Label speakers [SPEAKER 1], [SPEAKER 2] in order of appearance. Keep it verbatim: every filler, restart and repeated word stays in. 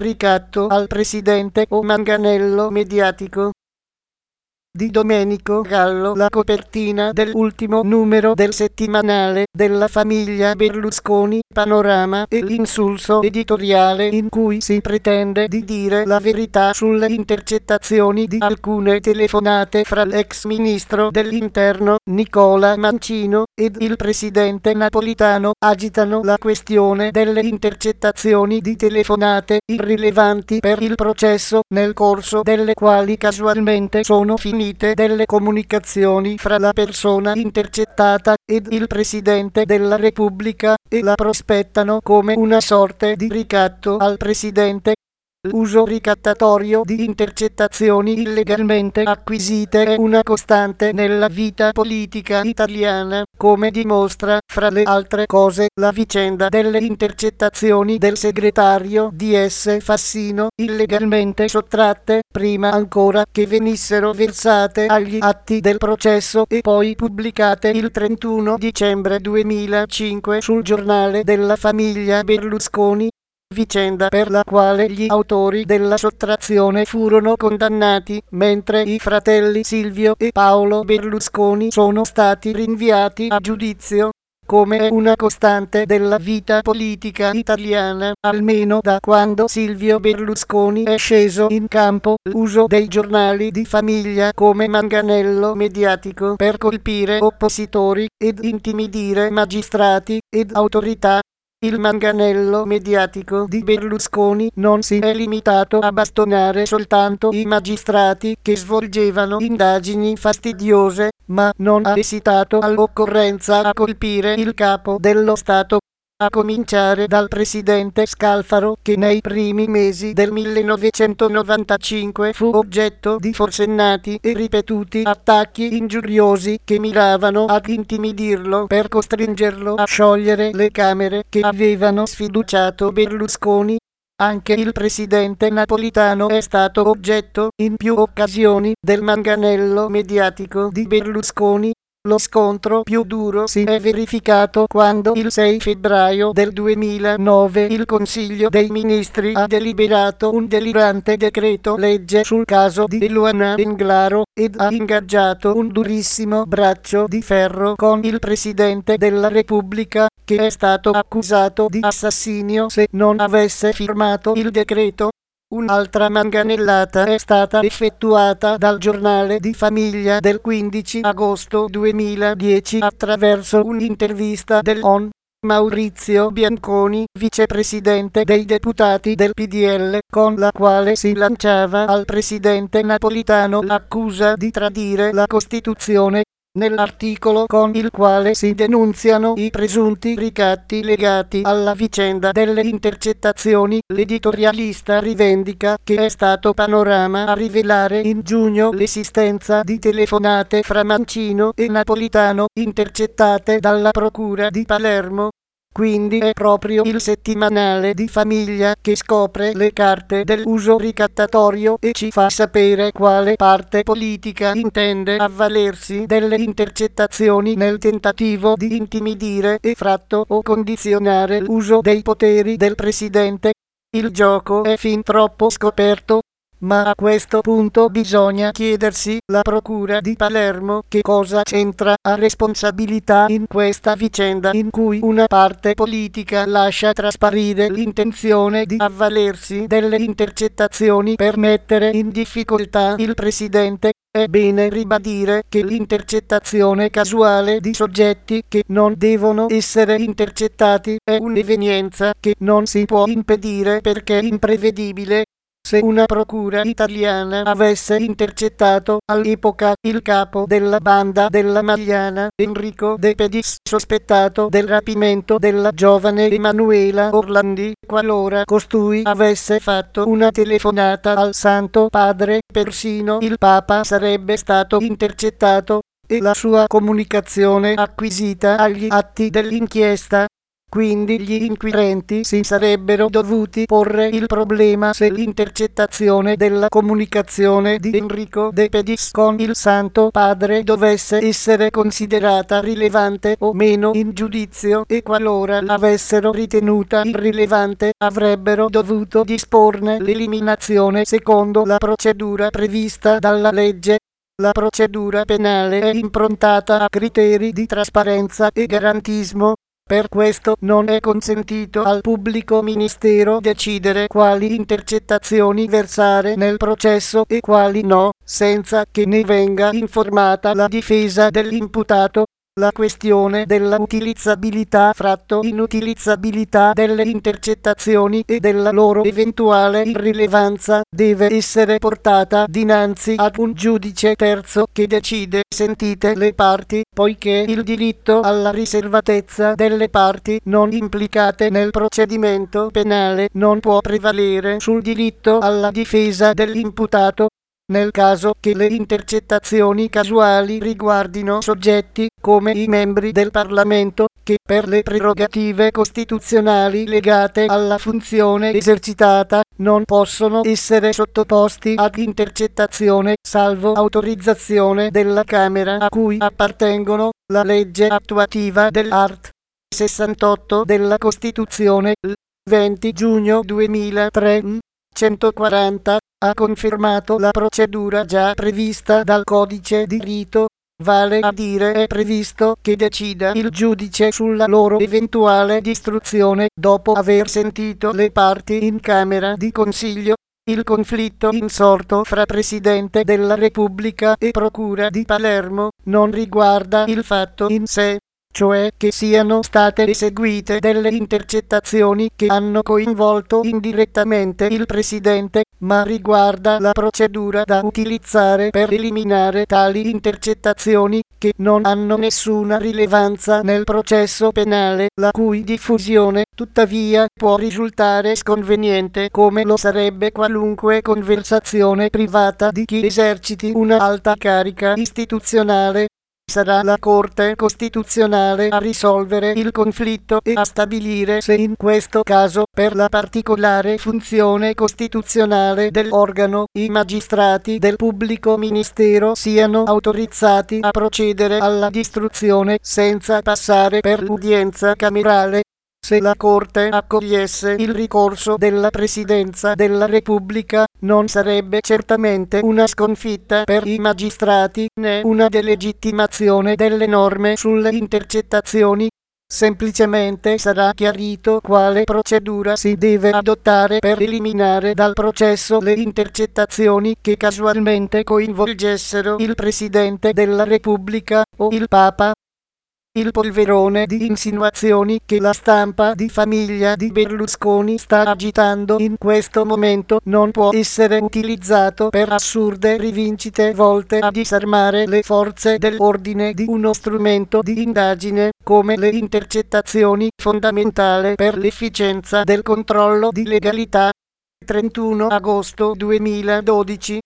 [SPEAKER 1] Ricatto al presidente o manganello mediatico di Domenico Gallo, la copertina dell'ultimo numero del settimanale della famiglia Berlusconi, Panorama, e l'insulso editoriale in cui si pretende di dire la verità sulle intercettazioni di alcune telefonate fra l'ex ministro dell'interno Nicola Mancino ed il presidente napolitano agitano la questione delle intercettazioni di telefonate irrilevanti per il processo, nel corso delle quali casualmente sono finite delle comunicazioni fra la persona intercettata ed il Presidente della Repubblica, e la prospettano come una sorte di ricatto al Presidente. L'uso ricattatorio di intercettazioni illegalmente acquisite è una costante nella vita politica italiana, come dimostra, fra le altre cose, la vicenda delle intercettazioni del segretario D S Fassino, illegalmente sottratte, prima ancora che venissero versate agli atti del processo e poi pubblicate il trentuno dicembre duemilacinque sul giornale della famiglia Berlusconi. Vicenda per la quale gli autori della sottrazione furono condannati, mentre i fratelli Silvio e Paolo Berlusconi sono stati rinviati a giudizio. Come è una costante della vita politica italiana, almeno da quando Silvio Berlusconi è sceso in campo, l'uso dei giornali di famiglia come manganello mediatico per colpire oppositori ed intimidire magistrati ed autorità. Il manganello mediatico di Berlusconi non si è limitato a bastonare soltanto i magistrati che svolgevano indagini fastidiose, ma non ha esitato all'occorrenza a colpire il capo dello Stato, a cominciare dal presidente Scalfaro, che nei primi mesi del millenovecentonovantacinque fu oggetto di forsennati e ripetuti attacchi ingiuriosi che miravano ad intimidirlo per costringerlo a sciogliere le Camere che avevano sfiduciato Berlusconi. Anche il presidente napolitano è stato oggetto, in più occasioni, del manganello mediatico di Berlusconi. Lo scontro più duro si è verificato quando il sei febbraio del duemilanove il Consiglio dei Ministri ha deliberato un delirante decreto legge sul caso di Eluana Englaro ed ha ingaggiato un durissimo braccio di ferro con il Presidente della Repubblica, che è stato accusato di assassinio se non avesse firmato il decreto. Un'altra manganellata è stata effettuata dal giornale di famiglia del quindici agosto duemiladieci attraverso un'intervista dell'O N. Maurizio Bianconi, vicepresidente dei deputati del P D L, con la quale si lanciava al presidente napolitano l'accusa di tradire la Costituzione. Nell'articolo con il quale si denunziano i presunti ricatti legati alla vicenda delle intercettazioni, l'editorialista rivendica che è stato Panorama a rivelare in giugno l'esistenza di telefonate fra Mancino e Napolitano intercettate dalla procura di Palermo. Quindi è proprio il settimanale di famiglia che scopre le carte dell'uso ricattatorio e ci fa sapere quale parte politica intende avvalersi delle intercettazioni nel tentativo di intimidire e fratto o condizionare l'uso dei poteri del presidente. Il gioco è fin troppo scoperto. Ma a questo punto bisogna chiedersi, la procura di Palermo che cosa c'entra, a responsabilità in questa vicenda in cui una parte politica lascia trasparire l'intenzione di avvalersi delle intercettazioni per mettere in difficoltà il presidente. È bene ribadire che l'intercettazione casuale di soggetti che non devono essere intercettati è un'evenienza che non si può impedire perché imprevedibile. Se una procura italiana avesse intercettato all'epoca il capo della banda della Magliana, Enrico De Pedis, sospettato del rapimento della giovane Emanuela Orlandi, qualora costui avesse fatto una telefonata al Santo Padre, persino il Papa sarebbe stato intercettato e la sua comunicazione acquisita agli atti dell'inchiesta. Quindi gli inquirenti si sarebbero dovuti porre il problema se l'intercettazione della comunicazione di Enrico De Pedis con il Santo Padre dovesse essere considerata rilevante o meno in giudizio, e qualora l'avessero ritenuta irrilevante avrebbero dovuto disporne l'eliminazione secondo la procedura prevista dalla legge. La procedura penale è improntata a criteri di trasparenza e garantismo. Per questo non è consentito al pubblico ministero decidere quali intercettazioni versare nel processo e quali no, senza che ne venga informata la difesa dell'imputato. La questione della utilizzabilità fratto inutilizzabilità delle intercettazioni e della loro eventuale irrilevanza deve essere portata dinanzi ad un giudice terzo che decide sentite le parti, poiché il diritto alla riservatezza delle parti non implicate nel procedimento penale non può prevalere sul diritto alla difesa dell'imputato. Nel caso che le intercettazioni casuali riguardino soggetti come i membri del Parlamento, che per le prerogative costituzionali legate alla funzione esercitata non possono essere sottoposti ad intercettazione salvo autorizzazione della Camera a cui appartengono, la legge attuativa dell'art. sessantotto della Costituzione, il venti giugno duemilatré, centoquaranta, ha confermato la procedura già prevista dal codice di rito, vale a dire è previsto che decida il giudice sulla loro eventuale distruzione dopo aver sentito le parti in Camera di Consiglio. Il conflitto insorto fra Presidente della Repubblica e Procura di Palermo non riguarda il fatto in sé, cioè che siano state eseguite delle intercettazioni che hanno coinvolto indirettamente il Presidente, ma riguarda la procedura da utilizzare per eliminare tali intercettazioni, che non hanno nessuna rilevanza nel processo penale, la cui diffusione, tuttavia, può risultare sconveniente come lo sarebbe qualunque conversazione privata di chi eserciti una alta carica istituzionale. Sarà la Corte Costituzionale a risolvere il conflitto e a stabilire se in questo caso, per la particolare funzione costituzionale dell'organo, i magistrati del pubblico ministero siano autorizzati a procedere alla distruzione senza passare per l'udienza camerale. Se la Corte accogliesse il ricorso della Presidenza della Repubblica, non sarebbe certamente una sconfitta per i magistrati né una delegittimazione delle norme sulle intercettazioni. Semplicemente sarà chiarito quale procedura si deve adottare per eliminare dal processo le intercettazioni che casualmente coinvolgessero il Presidente della Repubblica o il Papa. Il polverone di insinuazioni che la stampa di famiglia di Berlusconi sta agitando in questo momento non può essere utilizzato per assurde rivincite volte a disarmare le forze dell'ordine di uno strumento di indagine come le intercettazioni, fondamentale per l'efficienza del controllo di legalità. trentuno agosto duemiladodici